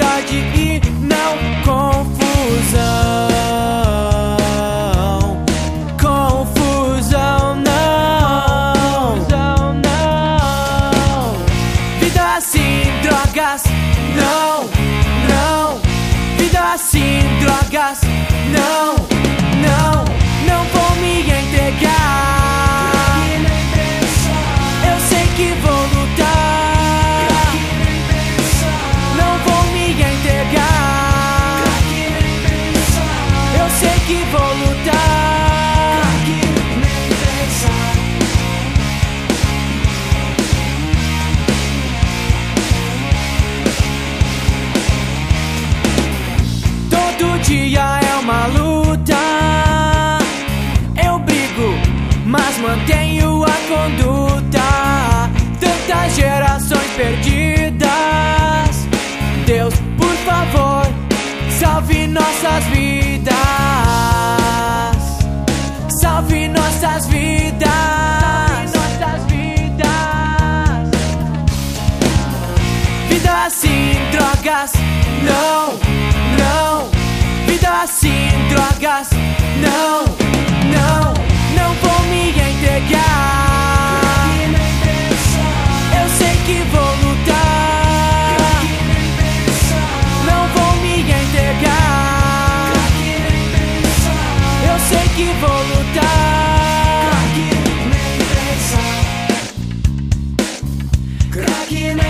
verdade e não confusão. Confusão não. Vida assim, drogas não, não. Vida assim, drogas não, não. Não vou me entregar. Eu sei que vou lutar. Não vou me entregar. Eu sei que vou lutar. Todo dia é uma luta. Eu brigo, mas mantenho a conduta. Tantas gerações perdidas. Deus, por favor, salve nossas vidas. Salve nossas vidas. Vida assim, drogas não, não. Vida assim, drogas não, não. Não vou me entregar. Eu sei que vou lutar. Não vou me entregar. Eu sei que vou lutar. Crack